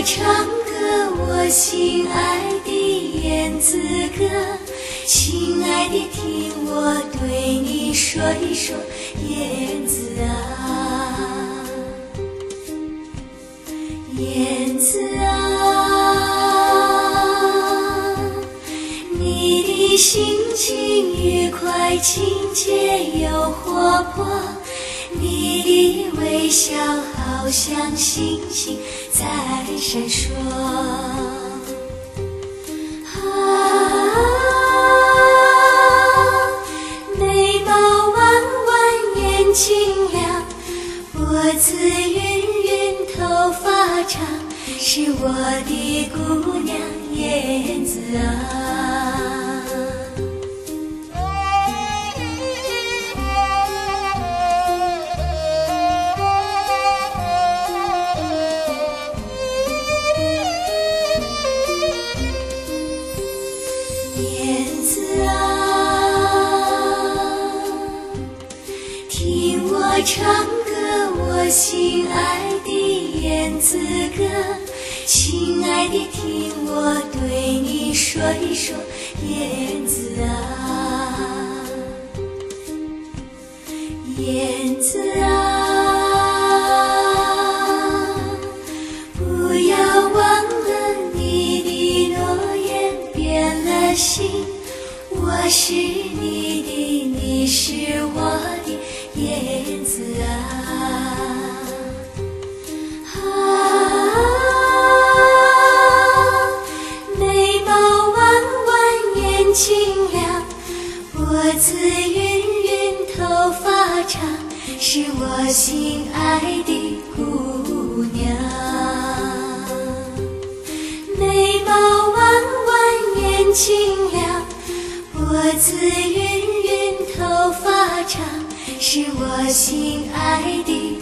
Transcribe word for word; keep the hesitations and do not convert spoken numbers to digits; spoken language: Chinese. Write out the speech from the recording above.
唱歌我心爱的燕子歌，亲爱的，听我对你说一说，燕子啊，燕子啊，你的心情愉快、亲切又活泼，你的微笑好像星星在闪烁。啊，眉毛弯弯，眼睛亮，脖子匀匀，头发长，是我的姑娘燕子啊。燕子啊，听我唱歌我心爱的燕子歌，亲爱的，听我对你说一说，燕子啊，燕子啊，不要忘了你的诺言变了心，我是你的，你是我的燕子啊。啊，眉毛弯弯，眼睛亮，脖子匀匀，头发长，是我心爱的姑娘。眉毛弯弯，眼睛亮，脖子匀匀，头发长，是我心爱的